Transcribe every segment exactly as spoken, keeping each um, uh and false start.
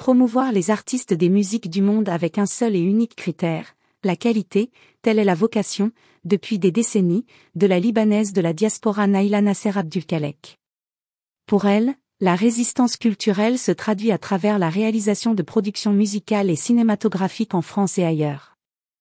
Promouvoir les artistes des musiques du monde avec un seul et unique critère, la qualité, telle est la vocation, depuis des décennies, de la Libanaise de la diaspora Naïla Nasser Abdulkalek. Pour elle, la résistance culturelle se traduit à travers la réalisation de productions musicales et cinématographiques en France et ailleurs.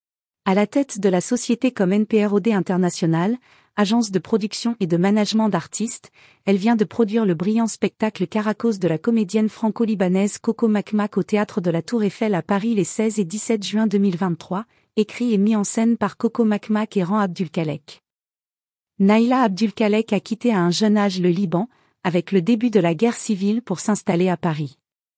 À la tête de la société comme N P R O D International, agence de production et de management d'artistes, elle vient de produire le brillant spectacle Caracos de la comédienne franco-libanaise Coco Makmak au théâtre de la Tour Eiffel à Paris les seize et dix-sept juin deux mille vingt-trois, écrit et mis en scène par Coco Makmak et Ran Abdulkalek. Naïla Abdulkalek a quitté à un jeune âge le Liban, avec le début de la guerre civile pour s'installer à Paris.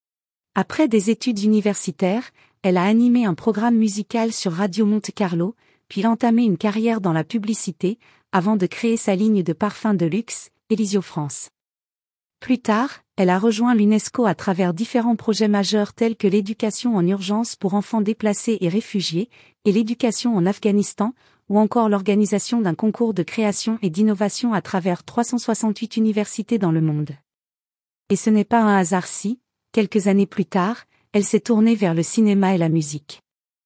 Après des études universitaires, elle a animé un programme musical sur Radio Monte Carlo, puis entamé une carrière dans la publicité, avant de créer sa ligne de parfums de luxe, Elisio France. Plus tard, elle a rejoint l'UNESCO à travers différents projets majeurs tels que l'éducation en urgence pour enfants déplacés et réfugiés, et l'éducation en Afghanistan, ou encore l'organisation d'un concours de création et d'innovation à travers trois cent soixante-huit universités dans le monde. Et ce n'est pas un hasard si, quelques années plus tard, elle s'est tournée vers le cinéma et la musique.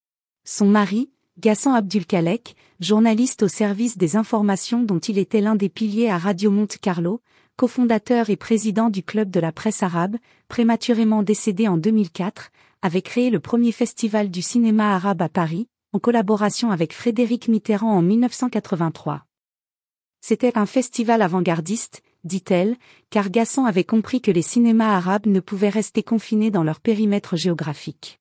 Son mari, Ghassan Abdulkalek, journaliste au service des informations dont il était l'un des piliers à Radio Monte Carlo, cofondateur et président du Club de la presse arabe, prématurément décédé en deux mille quatre, avait créé le premier festival du cinéma arabe à Paris, en collaboration avec Frédéric Mitterrand en mille neuf cent quatre-vingt-trois. C'était un festival avant-gardiste, dit-elle, car Ghassan avait compris que les cinémas arabes ne pouvaient rester confinés dans leur périmètre géographique.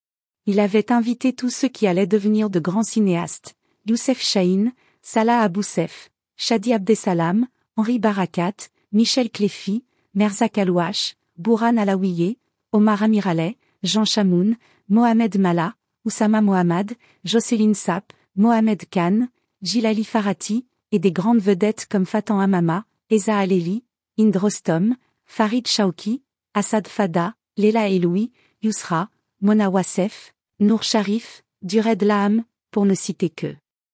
Il avait invité tous ceux qui allaient devenir de grands cinéastes, Youssef Chahine, Salah Aboussef, Shadi Abdessalam, Henri Barakat, Michel Cléfi, Merzak Alouache, Bourhan Alaouié, Omar Amiraleh, Jean Chamoun, Mohamed Mala, Oussama Mohammad, Jocelyne Sapp, Mohamed Khan, Gilali Farati, et des grandes vedettes comme Fatan Hamama, Eza Aleli, Hind Rostom, Farid Chauki, Assad Fada, Leila Eloui, Yousra, Mona Wassef, Nour Sharif, Dured Laham, pour ne citer que.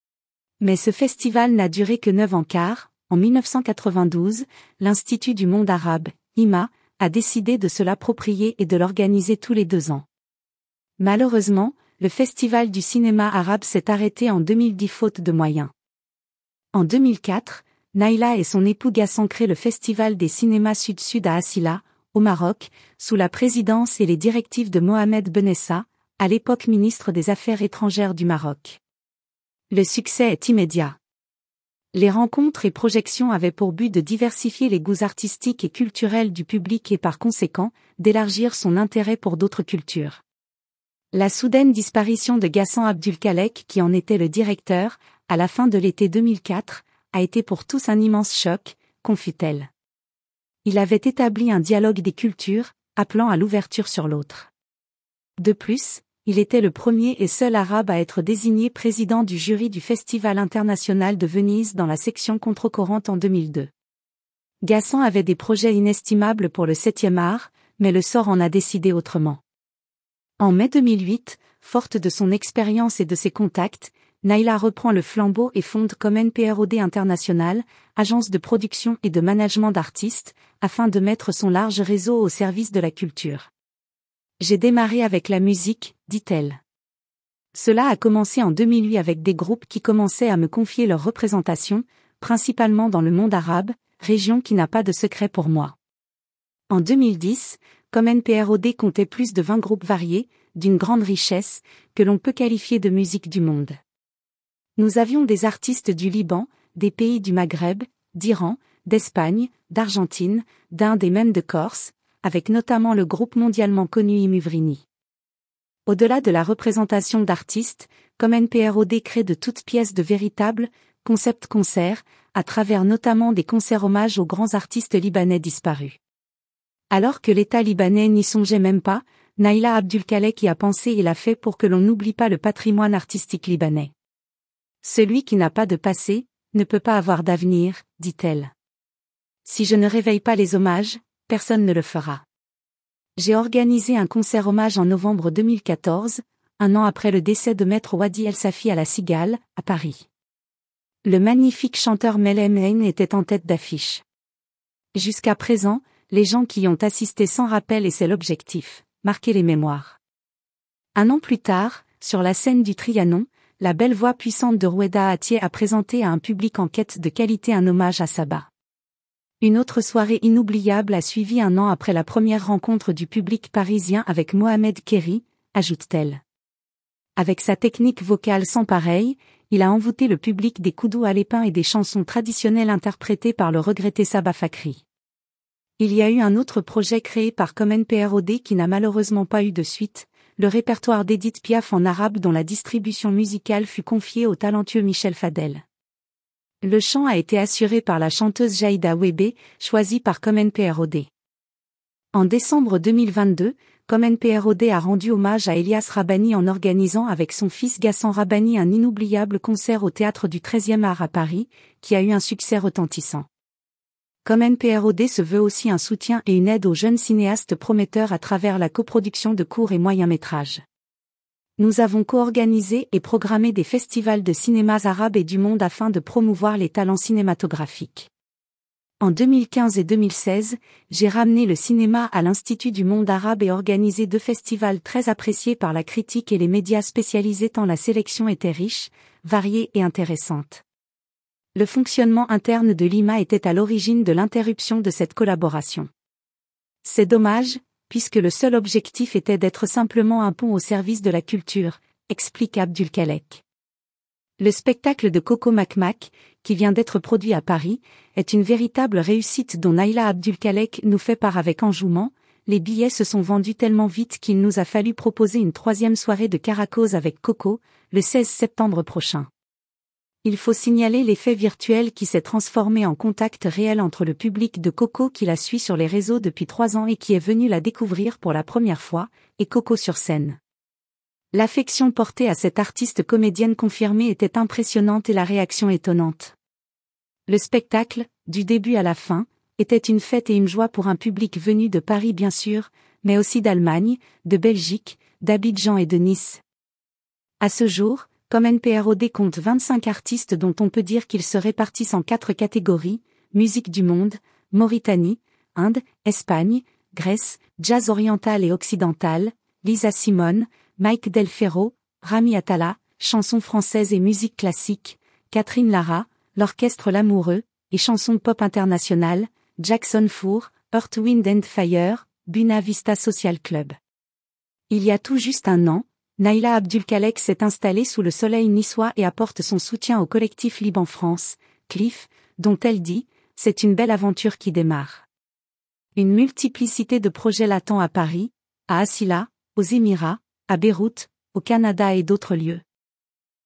Mais ce festival n'a duré que neuf ans car, en mille neuf cent quatre-vingt-douze, l'Institut du monde arabe, I M A, a décidé de se l'approprier et de l'organiser tous les deux ans. Malheureusement, le festival du cinéma arabe s'est arrêté en deux mille dix faute de moyens. En deux mille quatre, Naïla et son époux Ghassan créent le Festival des cinémas Sud-Sud à Assila, au Maroc, sous la présidence et les directives de Mohamed Benessa, à l'époque ministre des Affaires étrangères du Maroc. Le succès est immédiat. Les rencontres et projections avaient pour but de diversifier les goûts artistiques et culturels du public et par conséquent, d'élargir son intérêt pour d'autres cultures. La soudaine disparition de Ghassan Abdulkalek, qui en était le directeur, à la fin de l'été deux mille quatre, a été pour tous un immense choc, confie-t-elle. Il avait établi un dialogue des cultures, appelant à l'ouverture sur l'autre. De plus, il était le premier et seul arabe à être désigné président du jury du Festival international de Venise dans la section contre-courante en deux mille deux. Ghassan avait des projets inestimables pour le septième art, mais le sort en a décidé autrement. En mai deux mille huit, forte de son expérience et de ses contacts, Naïla reprend le flambeau et fonde comme N P R O D International, agence de production et de management d'artistes, afin de mettre son large réseau au service de la culture. J'ai démarré avec la musique, dit-elle. Cela a commencé en deux mille huit avec des groupes qui commençaient à me confier leurs représentations, principalement dans le monde arabe, région qui n'a pas de secret pour moi. En deux mille dix, comme N P R O D comptait plus de vingt groupes variés, d'une grande richesse, que l'on peut qualifier de musique du monde. Nous avions des artistes du Liban, des pays du Maghreb, d'Iran, d'Espagne, d'Argentine, d'Inde et même de Corse, avec notamment le groupe mondialement connu Imuvrini. Au-delà de la représentation d'artistes, comme N P R O D crée de toutes pièces de véritables concepts concerts, à travers notamment des concerts hommages aux grands artistes libanais disparus. Alors que l'État libanais n'y songeait même pas, Naïla Abdulkalek y a pensé et l'a fait pour que l'on n'oublie pas le patrimoine artistique libanais. Celui qui n'a pas de passé, ne peut pas avoir d'avenir, dit-elle. Si je ne réveille pas les hommages, personne ne le fera. J'ai organisé un concert hommage en novembre deux mille quatorze, un an après le décès de Maître Wadi El Safi à la Cigale, à Paris. Le magnifique chanteur Melhem Haine était en tête d'affiche. Jusqu'à présent, les gens qui y ont assisté s'en rappellent et c'est l'objectif, marquer les mémoires. Un an plus tard, sur la scène du Trianon, la belle voix puissante de Roueda Atié a présenté à un public en quête de qualité un hommage à Saba. Une autre soirée inoubliable a suivi un an après la première rencontre du public parisien avec Mohamed Kéri, ajoute-t-elle. Avec sa technique vocale sans pareille, il a envoûté le public des koudous alépins et des chansons traditionnelles interprétées par le regretté Saba Fakri. Il y a eu un autre projet créé par Comme P R O D qui n'a malheureusement pas eu de suite, le répertoire d'Edith Piaf en arabe dont la distribution musicale fut confiée au talentueux Michel Fadel. Le chant a été assuré par la chanteuse Jaïda Wébé, choisie par Comme P R O D. En décembre deux mille vingt-deux, Comme P R O D a rendu hommage à Elias Rabani en organisant avec son fils Gassan Rabani un inoubliable concert au Théâtre du treizième art à Paris, qui a eu un succès retentissant. Comme P R O D se veut aussi un soutien et une aide aux jeunes cinéastes prometteurs à travers la coproduction de courts et moyens métrages. Nous avons co-organisé et programmé des festivals de cinémas arabes et du monde afin de promouvoir les talents cinématographiques. En deux mille quinze et deux mille seize, j'ai ramené le cinéma à l'Institut du monde arabe et organisé deux festivals très appréciés par la critique et les médias spécialisés tant la sélection était riche, variée et intéressante. Le fonctionnement interne de l'I M A était à l'origine de l'interruption de cette collaboration. C'est dommage, puisque le seul objectif était d'être simplement un pont au service de la culture, explique Abdulkalek. Le spectacle de Coco Mac Mac, qui vient d'être produit à Paris, est une véritable réussite dont Naïla Abdulkalek nous fait part avec enjouement. Les billets se sont vendus tellement vite qu'il nous a fallu proposer une troisième soirée de Caracos avec Coco, le seize septembre prochain. Il faut signaler l'effet virtuel qui s'est transformé en contact réel entre le public de Coco qui la suit sur les réseaux depuis trois ans et qui est venu la découvrir pour la première fois, et Coco sur scène. L'affection portée à cette artiste comédienne confirmée était impressionnante et la réaction étonnante. Le spectacle, du début à la fin, était une fête et une joie pour un public venu de Paris bien sûr, mais aussi d'Allemagne, de Belgique, d'Abidjan et de Nice. À ce jour, Comme P R O D compte vingt-cinq artistes dont on peut dire qu'ils se répartissent en quatre catégories, musique du monde, Mauritanie, Inde, Espagne, Grèce, jazz oriental et occidental, Lisa Simone, Mike Del Ferro, Rami Atala, chansons françaises et musique classique, Catherine Lara, l'orchestre L'Amoureux, et chansons pop internationales, Jackson Four, Earth, Wind and Fire, Buena Vista Social Club. Il y a tout juste un an, Naïla Abdulkalek s'est installée sous le soleil niçois et apporte son soutien au collectif Liban France, C L I F, dont elle dit « C'est une belle aventure qui démarre ». Une multiplicité de projets l'attend à Paris, à Assila, aux Émirats, à Beyrouth, au Canada et d'autres lieux.